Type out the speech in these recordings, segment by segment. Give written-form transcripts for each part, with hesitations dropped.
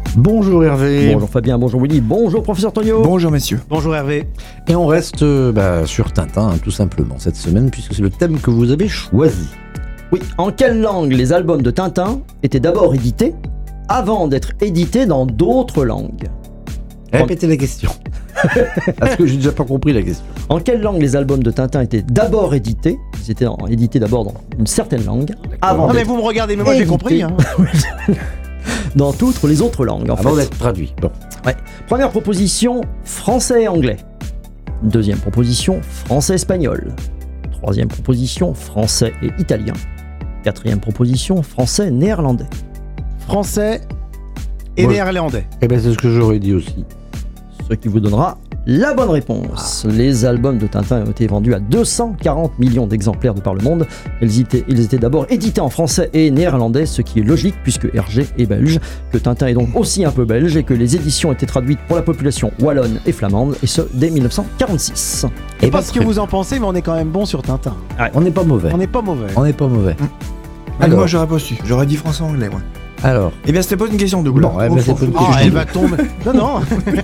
Bonjour Hervé. Bonjour Fabien, bonjour Willy, bonjour professeur Tonio. Bonjour messieurs. Bonjour Hervé. Et on reste sur Tintin, tout simplement, cette semaine, puisque c'est le thème que vous avez choisi. Oui, en quelle langue les albums de Tintin étaient d'abord édités avant d'être édités dans d'autres langues? Répétez la question. Parce que j'ai déjà pas compris la question. En quelle langue les albums de Tintin étaient d'abord édités? Ils étaient édités d'abord dans une certaine langue, avant Non mais d'être vous me regardez, mais moi j'ai édités compris. Hein. dans toutes les autres langues. Avant d'être traduit. Bon. Ouais. Première proposition, français et anglais. Deuxième proposition, français-espagnol. Troisième proposition, français et italien. Quatrième proposition, français-néerlandais. Français et Moi, néerlandais. Eh ben c'est ce que j'aurais dit aussi. Ce qui vous donnera la bonne réponse. Les albums de Tintin ont été vendus à 240 millions d'exemplaires de par le monde. Ils étaient d'abord édités en français et néerlandais, ce qui est logique puisque Hergé est belge, que Tintin est donc aussi un peu belge et que les éditions étaient traduites pour la population wallonne et flamande, et ce dès 1946. Et Eh pas ben, ce que vous en pensez, mais on est quand même bon sur Tintin. On n'est pas mauvais. On n'est pas mauvais. On n'est pas mauvais. Alors, moi j'aurais pas su. J'aurais dit français-anglais, moi. Alors. Eh bien c'était pas une question double. Non, eh ben, c'est pas une Ah, question. elle va tomber. Non, non.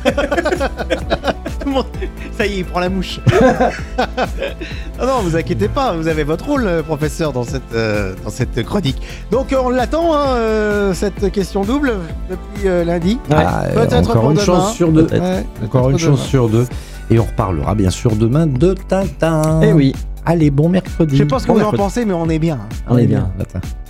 Bon, ça y est, il prend la mouche. Non, non, vous inquiétez pas, vous avez votre rôle, professeur, dans cette chronique. Donc on l'attend, hein, cette question double, depuis lundi. Peut-être encore pour une demain. chance sur deux. Ouais, Encore une peut-être chance demain. sur deux. Et on reparlera bien sûr demain de Tintin. Eh oui, Allez, bon mercredi. Je sais pas ce que Bon vous en mercredi. pensez, mais on est bien. on est bien. Tintin.